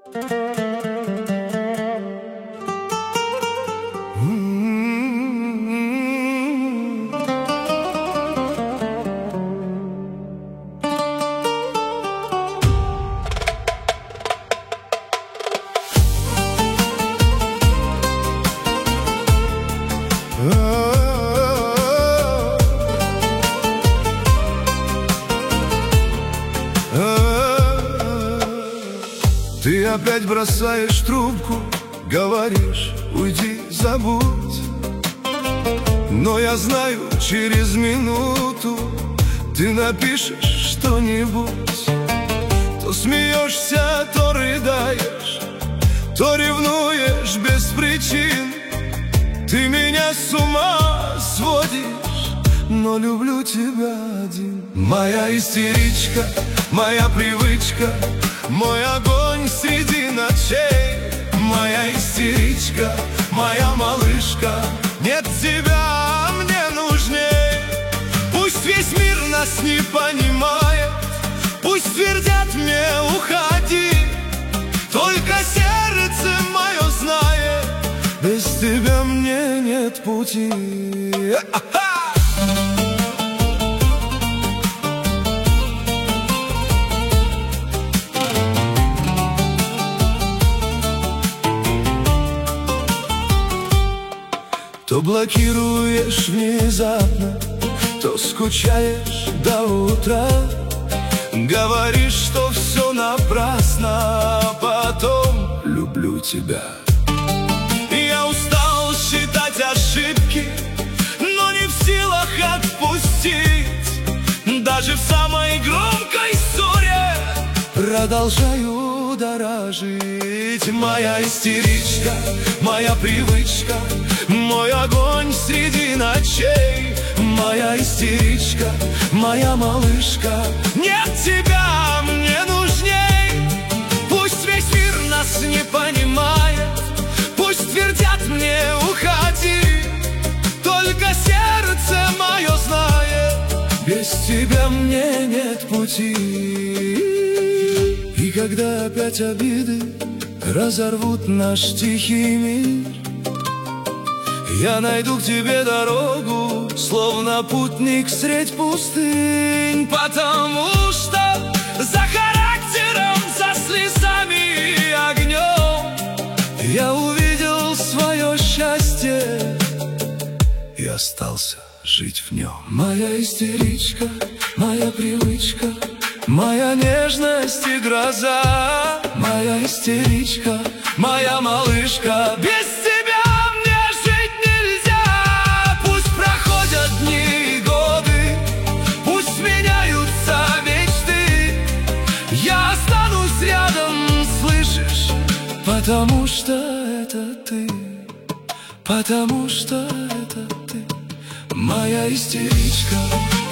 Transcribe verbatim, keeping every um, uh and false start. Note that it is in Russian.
Ты опять бросаешь трубку, говоришь, уйди, забудь. Но я знаю, через минуту ты напишешь что-нибудь. То смеешься, то рыдаешь, то ревнуешь без причин. Ты меня с ума сводишь, но люблю тебя один. Моя истеричка, моя привычка, мой огонь среди ночей. Моя истеричка, моя малышка, нет тебя мне нужней. Пусть весь мир нас не понимает, пусть твердят мне уходи, только сердце мое знает, без тебя мне нет пути. То блокируешь внезапно, то скучаешь до утра. Говоришь, что все напрасно, а потом люблю тебя. Я устал считать ошибки, но не в силах отпустить. Даже в самой громкой ссоре продолжаю дорожить. Моя истеричка, моя привычка, мой огонь среди ночей. Моя истеричка, моя малышка, нет тебя мне нужней. Пусть весь мир нас не понимает, пусть твердят мне уходи, только сердце мое знает, без тебя мне нет пути. И когда опять обиды разорвут наш тихий мир, я найду к тебе дорогу, словно путник средь пустынь. Потому что за характером, за слезами и огнем я увидел свое счастье и остался жить в нем. Моя истеричка, моя привычка, моя нежность и гроза. Моя истеричка, моя малышка, без тебя мне жить нельзя. Пусть проходят дни и годы, пусть меняются мечты, я останусь рядом, слышишь? Потому что это ты, потому что это ты, моя истеричка.